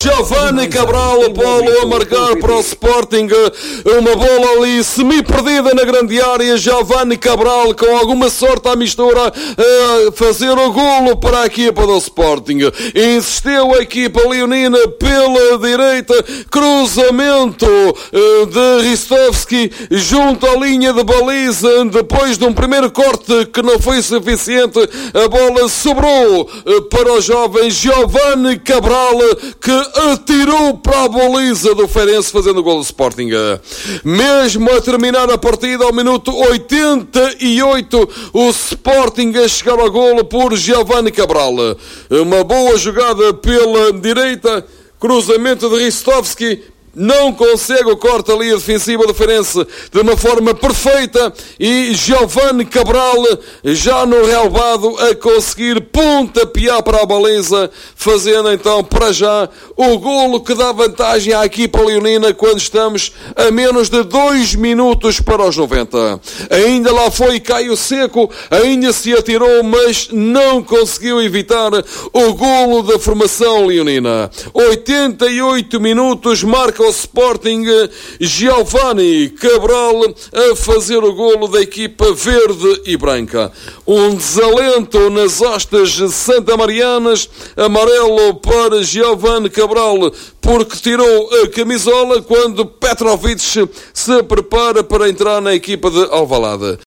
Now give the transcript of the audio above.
Giovanni Cabral, Paulo a marcar para o Sporting, uma bola ali semi-perdida na grande área. Giovanni Cabral, com alguma sorte à mistura, a fazer o golo para a equipa do Sporting. Insistiu a equipa leonina pela direita, cruzamento de Ristovski junto à linha de baliza. Depois de um primeiro corte que não foi suficiente, a bola sobrou para o jovem Giovanni Cabral, que atirou para a baliza do Feirense, fazendo o golo do Sporting. Mesmo a terminar a partida, ao minuto 88, o Sporting a chegar ao golo por Giovanni Cabral. Uma boa jogada pela direita, cruzamento de Ristovski, não consegue o corte ali a defensiva do Feirense de uma forma perfeita, e Giovanni Cabral já no relvado a conseguir pontapear para a baliza, fazendo então para já o golo que dá vantagem à equipa leonina quando estamos a menos de 2 minutos para os 90. Ainda lá foi Caio Seco, ainda se atirou, mas não conseguiu evitar o golo da formação leonina. 88 minutos, marca o Sporting, Giovanni Cabral a fazer o golo da equipa verde e branca. Um desalento nas hostas santamarianas, amarelo para Giovanni Cabral, porque tirou a camisola quando Petrovic se prepara para entrar na equipa de Alvalade.